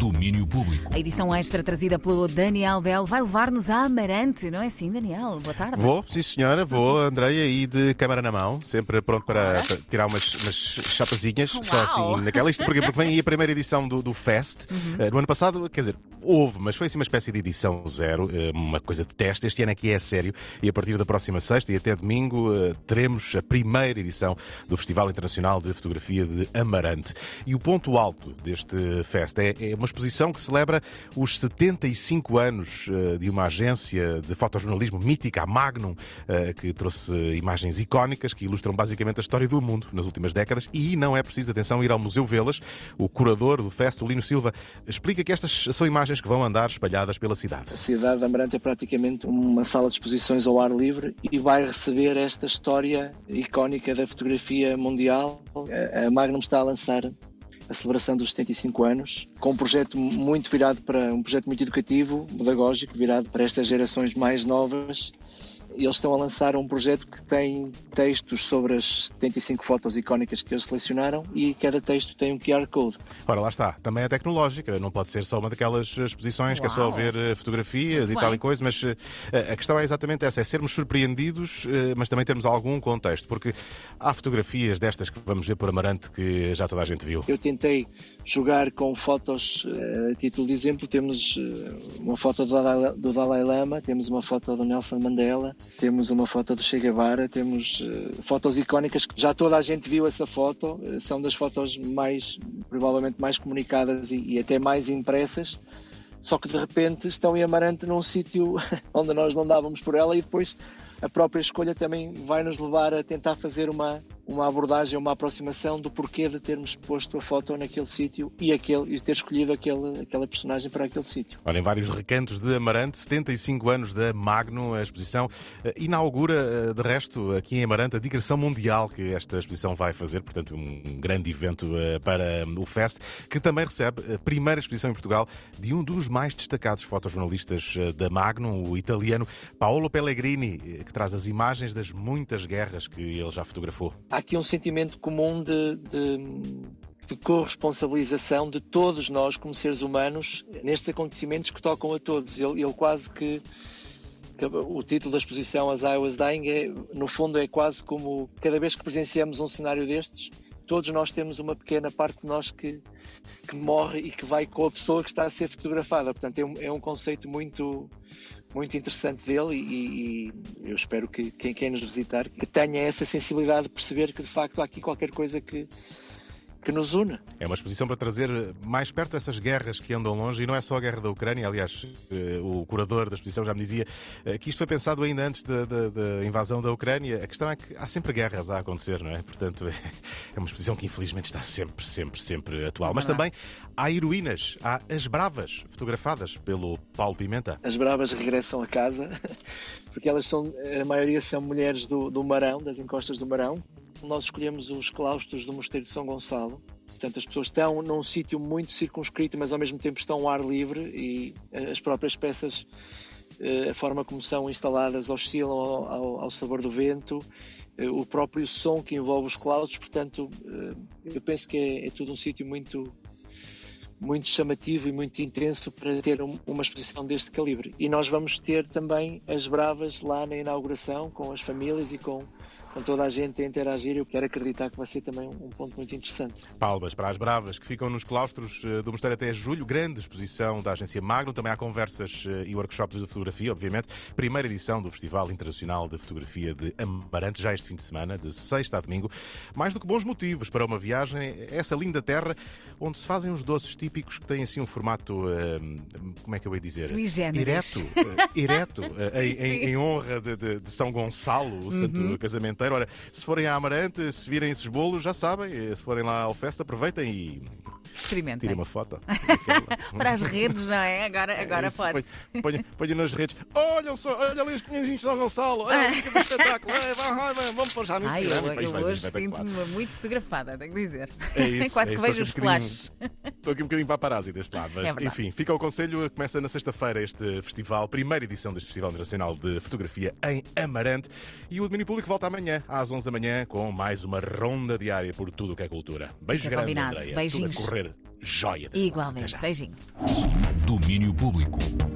Domínio Público. A edição extra trazida pelo Daniel Bell vai levar-nos a Amarante, não é assim, Daniel? Boa tarde. Vou, sim senhora, vou, Andreia, e de câmara na mão, sempre pronto para tirar umas chapazinhas, só assim naquela. Isto porque vem aí a primeira edição do Fest. No ano passado, quer dizer, houve, mas foi assim uma espécie de edição zero, uma coisa de teste. Este ano aqui é sério e a partir da próxima sexta e até domingo teremos a primeira edição do Festival Internacional de Fotografia de Amarante. E o ponto alto deste Fest é uma exposição que celebra os 75 anos de uma agência de fotojornalismo mítica, a Magnum, que trouxe imagens icónicas que ilustram basicamente a história do mundo nas últimas décadas. E não é preciso, atenção, ir ao Museu vê-las. O curador do Fest, o Lino Silva, explica que estas são imagens que vão andar espalhadas pela cidade. A cidade de Amarante é praticamente uma sala de exposições ao ar livre e vai receber esta história icónica da fotografia mundial. A Magnum está a lançar a celebração dos 75 anos, com um projeto muito virado para um projeto muito educativo, pedagógico, virado para estas gerações mais novas. Eles estão a lançar um projeto que tem textos sobre as 75 fotos icónicas que eles selecionaram e cada texto tem um QR Code. Ora, lá está. Também é tecnológica. Não pode ser só uma daquelas exposições que é só ver fotografias muito e tal e coisa, mas a questão é exatamente essa, é sermos surpreendidos, mas também termos algum contexto, porque há fotografias destas que vamos ver por Amarante que já toda a gente viu. Eu tentei jogar com fotos, a título de exemplo, temos uma foto do Dalai Lama, temos uma foto do Nelson Mandela, temos uma foto do Che Guevara, temos fotos icónicas que já toda a gente viu essa foto, são das fotos provavelmente mais comunicadas e até mais impressas, só que de repente estão em Amarante num sítio onde nós não dávamos por ela e depois a própria escolha também vai nos levar a tentar fazer uma abordagem, uma aproximação do porquê de termos posto a foto naquele sítio e ter escolhido aquela personagem para aquele sítio. Olha, em vários recantos de Amarante, 75 anos da Magnum, a exposição inaugura, de resto, aqui em Amarante, a digressão mundial que esta exposição vai fazer, portanto, um grande evento para o Fest, que também recebe a primeira exposição em Portugal de um dos mais destacados fotojornalistas da Magnum, o italiano Paolo Pellegrini, que traz as imagens das muitas guerras que ele já fotografou. Há aqui um sentimento comum de corresponsabilização de todos nós como seres humanos nestes acontecimentos que tocam a todos. Ele quase que o título da exposição As I Was Dying no fundo é quase como cada vez que presenciamos um cenário destes, todos nós temos uma pequena parte de nós que morre e que vai com a pessoa que está a ser fotografada. Portanto, é um conceito muito interessante dele e eu espero que quem nos visitar que tenha essa sensibilidade de perceber que de facto há aqui qualquer coisa que nos une. É uma exposição para trazer mais perto essas guerras que andam longe, e não é só a guerra da Ucrânia. Aliás, o curador da exposição já me dizia que isto foi pensado ainda antes da invasão da Ucrânia. A questão é que há sempre guerras a acontecer, não é? Portanto, é uma exposição que infelizmente está sempre atual. Mas também há heroínas, há as bravas, fotografadas pelo Paulo Pimenta. As bravas regressam a casa, porque a maioria são mulheres do Marão, das encostas do Marão. Nós escolhemos os claustros do Mosteiro de São Gonçalo. Portanto, as pessoas estão num sítio muito circunscrito, mas ao mesmo tempo estão ao ar livre e as próprias peças, a forma como são instaladas, oscilam ao sabor do vento, o próprio som que envolve os claustros. Portanto, eu penso que é tudo um sítio muito chamativo e muito intenso para ter uma exposição deste calibre. E nós vamos ter também as bravas lá na inauguração, com as famílias e com toda a gente a interagir. Eu quero acreditar que vai ser também um ponto muito interessante. Palmas para as bravas que ficam nos claustros do Mosteiro até julho. Grande exposição da agência Magnum. Também há conversas e workshops de fotografia, obviamente. Primeira edição do Festival Internacional de Fotografia de Amarante, já este fim de semana, de sexta a domingo. Mais do que bons motivos para uma viagem a essa linda terra onde se fazem os doces típicos que têm assim um formato, como é que eu ia dizer? Sui generis. Ereto, em honra de São Gonçalo, o santo casamento. Ora, se forem a Amarante, se virem esses bolos, já sabem. Se forem lá ao Festa, aproveitem e experimentem. Tirem uma foto. Para as redes, não é? Agora pode. Ponha nas redes. Olha ali os cunhazinhos de São Gonçalo. Que espetáculo. Vamos pôr já no Instagram. Eu hoje sinto-me muito fotografada, tenho que dizer. É isso. Quase que vejo os flashes. Estou aqui um bocadinho paparazzi deste lado. Mas, enfim, fica o conselho. Começa na sexta-feira este festival, primeira edição deste Festival Internacional de Fotografia em Amarante. E o Domínio Público volta amanhã, às 11 da manhã, com mais uma ronda diária por tudo o que é cultura. Beijos grandes, Andreia. Beijinhos. Tudo a correr joia da semana. Igualmente. Beijinho. Domínio Público.